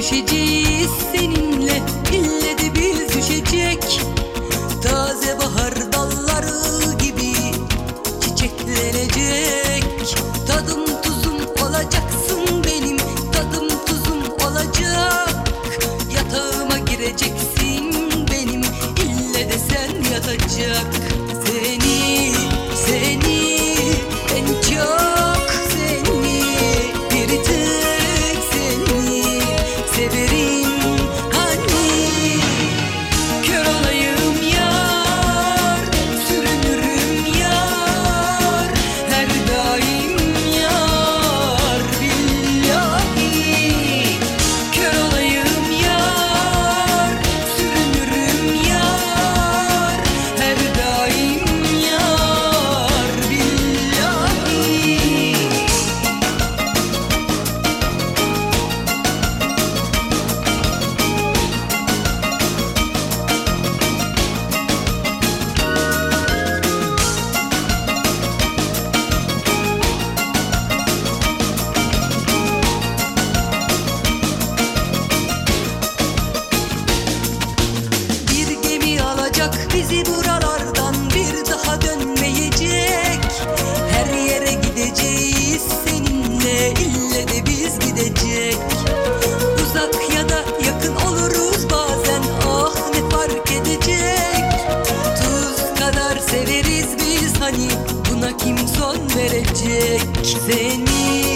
görüşeceğiz seninle, ille de biz düşecek. Taze bahar dalları gibi çiçeklenecek. Tadım tuzum olacaksın benim, tadım tuzum olacak. Yatağıma gireceksin benim, ille de sen yatacak. Seni, en çok seni, bir tek seni severim hani. Kör olayım yar, sürünürüm yar, her daim yar billahi. Kör olayım yar, sürünürüm yar, her daim yar billahi. Bir gemi alacak bizi buralardan, bir daha dönmeyecek. Her yere gideceğiz seninle, ille de biz gidecek. Uzak ya da yakın oluruz bazen, ah ne fark edecek. Tuz kadar severiz biz hani, buna kim son verecek? Seni,